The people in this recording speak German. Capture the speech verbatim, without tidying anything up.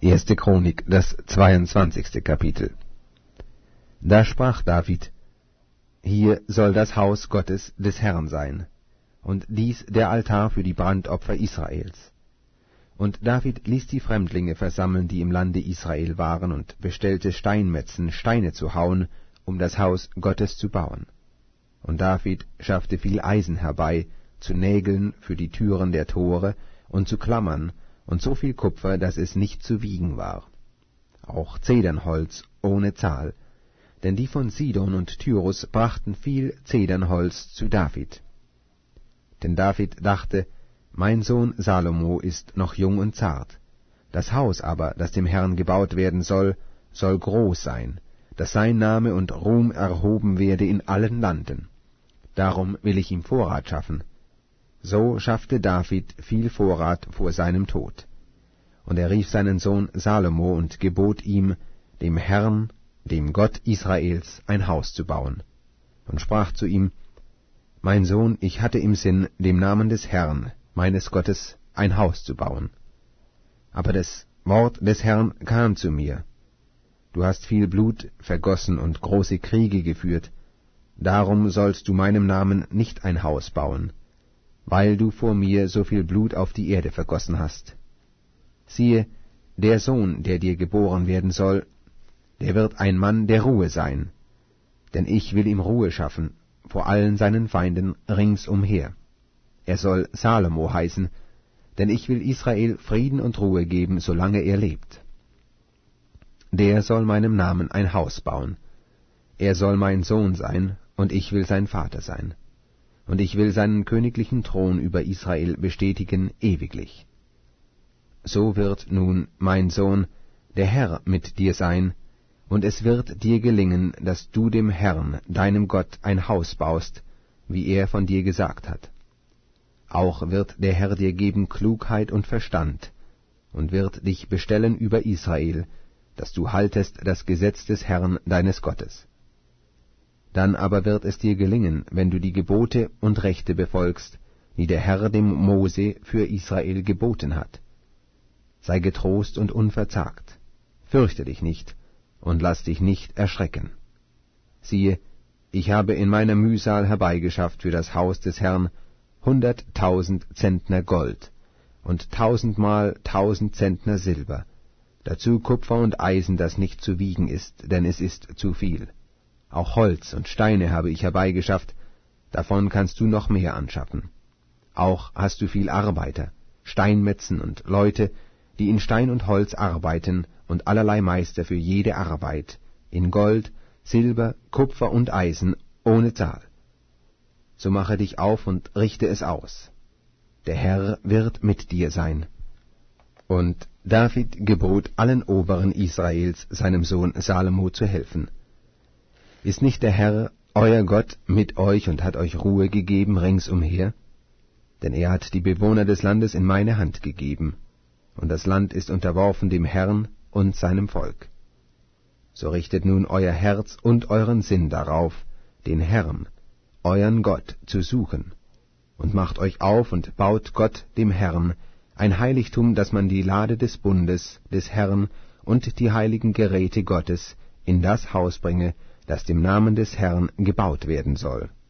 Erste Chronik, das zweiundzwanzigste Kapitel. Da sprach David: Hier soll das Haus Gottes des Herrn sein, und dies der Altar für die Brandopfer Israels. Und David ließ die Fremdlinge versammeln, die im Lande Israel waren, und bestellte Steinmetzen, Steine zu hauen, um das Haus Gottes zu bauen. Und David schaffte viel Eisen herbei, zu Nägeln für die Türen der Tore und zu Klammern, und so viel Kupfer, dass es nicht zu wiegen war. Auch Zedernholz ohne Zahl, denn die von Sidon und Tyrus brachten viel Zedernholz zu David. Denn David dachte, mein Sohn Salomo ist noch jung und zart. Das Haus aber, das dem Herrn gebaut werden soll, soll groß sein, dass sein Name und Ruhm erhoben werde in allen Landen. Darum will ich ihm Vorrat schaffen. So schaffte David viel Vorrat vor seinem Tod. Und er rief seinen Sohn Salomo und gebot ihm, dem Herrn, dem Gott Israels, ein Haus zu bauen. Und sprach zu ihm: Mein Sohn, ich hatte im Sinn, dem Namen des Herrn, meines Gottes, ein Haus zu bauen. Aber das Wort des Herrn kam zu mir: Du hast viel Blut vergossen und große Kriege geführt, darum sollst du meinem Namen nicht ein Haus bauen, weil du vor mir so viel Blut auf die Erde vergossen hast. Siehe, der Sohn, der dir geboren werden soll, der wird ein Mann der Ruhe sein, denn ich will ihm Ruhe schaffen vor allen seinen Feinden ringsumher. Er soll Salomo heißen, denn ich will Israel Frieden und Ruhe geben, solange er lebt. Der soll meinem Namen ein Haus bauen. Er soll mein Sohn sein, und ich will sein Vater sein. Und ich will seinen königlichen Thron über Israel bestätigen ewiglich. So wird nun, mein Sohn, der Herr mit dir sein, und es wird dir gelingen, dass du dem Herrn, deinem Gott, ein Haus baust, wie er von dir gesagt hat. Auch wird der Herr dir geben Klugheit und Verstand, und wird dich bestellen über Israel, dass du haltest das Gesetz des Herrn deines Gottes. Dann aber wird es dir gelingen, wenn du die Gebote und Rechte befolgst, die der Herr dem Mose für Israel geboten hat. Sei getrost und unverzagt, fürchte dich nicht, und lass dich nicht erschrecken. Siehe, ich habe in meiner Mühsal herbeigeschafft für das Haus des Herrn hunderttausend Zentner Gold und tausendmal tausend Zentner Silber, dazu Kupfer und Eisen, das nicht zu wiegen ist, denn es ist zu viel. Auch Holz und Steine habe ich herbeigeschafft, davon kannst du noch mehr anschaffen. Auch hast du viel Arbeiter, Steinmetzen und Leute, die in Stein und Holz arbeiten, und allerlei Meister für jede Arbeit, in Gold, Silber, Kupfer und Eisen, ohne Zahl. So mache dich auf und richte es aus. Der Herr wird mit dir sein. Und David gebot allen Oberen Israels, seinem Sohn Salomo zu helfen. Ist nicht der Herr, euer Gott, mit euch und hat euch Ruhe gegeben ringsumher? Denn er hat die Bewohner des Landes in meine Hand gegeben, und das Land ist unterworfen dem Herrn und seinem Volk. So richtet nun euer Herz und euren Sinn darauf, den Herrn, euren Gott, zu suchen, und macht euch auf und baut Gott, dem Herrn, ein Heiligtum, dass man die Lade des Bundes, des Herrn und die heiligen Geräte Gottes in das Haus bringe, das dem Namen des Herrn gebaut werden soll.